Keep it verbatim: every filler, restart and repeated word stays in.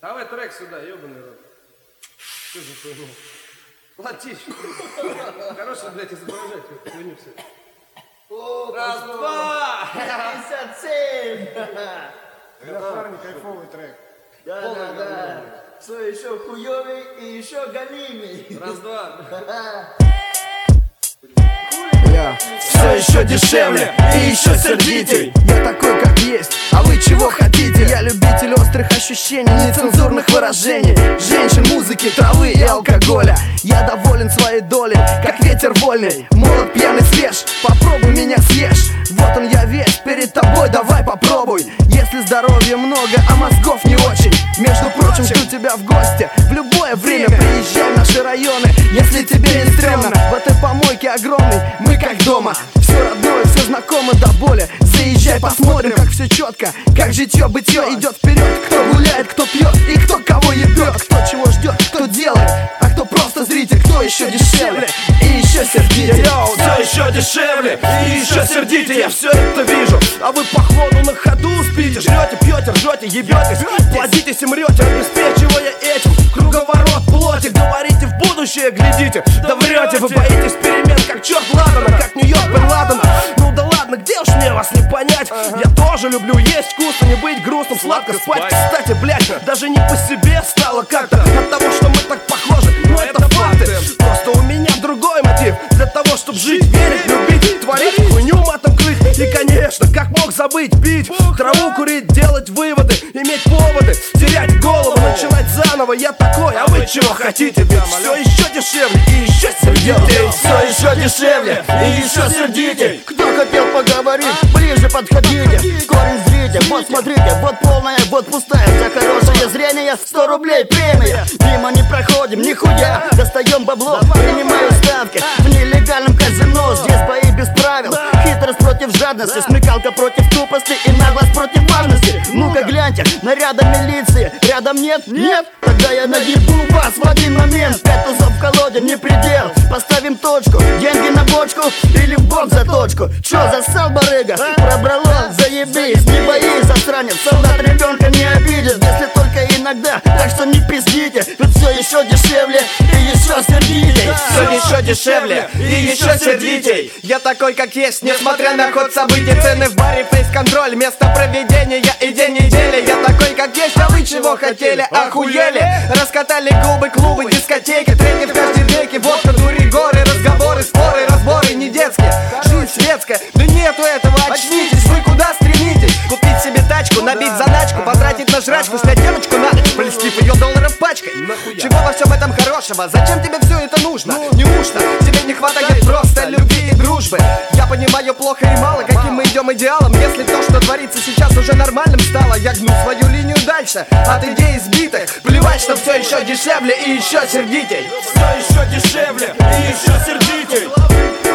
Давай трек сюда, ебаный рот. Что за хуйня? Платишь. Хорошо, блядь, изображать хуйню все. Раз, два! пятьдесят семь! Для парня кайфовый трек. Да, да, да. Все еще хуёвый и еще галимый. Раз, два. Я все еще дешевле и еще сердитей. Я такой, как есть, а вы чего хотите? Я любитель острых ощущений, нецензурных выражений, женщин, музыки, травы и алкоголя. Я доволен своей долей, как ветер вольный. Молод, пьяный, свеж, попробуй меня съешь. Вот он я весь перед тобой, давай попробуй. Если здоровья много, а мозгов не очень, между прочим, жду тебя в гости в любое время. Приезжай в наши районы, если тебе не стрёмно. В этой помойке огромной мы как дома. Все родное, все знакомо до боли. Заезжай, посмотрим, как все четко, как житье-бытие идет вперед. Кто гуляет, кто пьет и кто кого ебет. Кто чего ждет, кто делает, а кто просто зритель. Кто еще дешевле и еще сердитей. Йоу, все еще дешевле и еще сердитей. Я все это вижу, а вы походу на ходу спите. Жрете, пьете, ржете, ебетесь, плодитесь и мрете, обеспечивая этим круговорот плоти. Говорите в будущее, глядите, да врете. Вы боитесь перемен, как черт Ладана, как Нью-Йорк Бен Ладена. Ну да ладно, где уж мне вас не понять. Я тоже люблю есть вкусно, не быть грустным, сладко спать. Кстати, блядь, даже не по себе стало как-то от того, что мы так похожи. Но это факты, просто у меня другой мотив. Для того, чтобы жить, верить, любить, творить, хуйню матом крыть. И конечно, как мог забыть пить, траву курить, делать выводы, иметь поводы, терять голову, начинать заново. Я такой, а вы чего хотите? Ведь все еще дешевле и еще сердитей. Все еще дешевле и еще сердитей. Кто хотел поговорить, ближе подходите. Корень зрите, вот смотрите, вот полная, вот пустая. За хорошее зрение сто рублей премия. Мимо не проходим, нихуя, достаем бабло. Принимаю ставки в нелегальном казино. Здесь бои без правил, хитрость против жадности, смекалка против тупости и наглость против важности. Ну-ка гляньте, наряда милиции рядом нет? Нет? Тогда я наебу вас в один момент. Пять тузов в колоде, не предел. Поставим точку, деньги на бочку или в бок за точку. Чё, зассал барыга? Пробрало, заебись, не боись, засранец. Солдат ребенка не обидит, если только иногда. Так что не пиздите, ведь все еще дешевле и еще сердитей. Все еще дешевле и еще сердитей. Я такой, как есть, несмотря на ход событий. Цены в баре, фейс-контроль, место проведения и день недели. Я такой, как есть, а вы чего хотели? Охуели? Раскатали клубы, клубы, дискотеки, треки в каждой веке. Водка, дури, горы, разговоры, споры, разборы не детские. Жизнь светская, да нету этого, очнитесь. Вы куда стремитесь? Купить себе тачку, набить заначку, потратить на жрачку, снять девочку на ночь, полистив ее долларов пачкой. Чего во всем этом хорошего? Зачем тебе все это нужно? Неужто тебе не хватает просто любви и дружбы? Я понимаю плохо и мало, каким мы идем идеалом. Если то, что творится сейчас, уже нормальным стало, я гну свою линию дальше от идей сбитых. Плевать, что все еще дешевле и еще сердитей. Все еще дешевле и еще сердитей.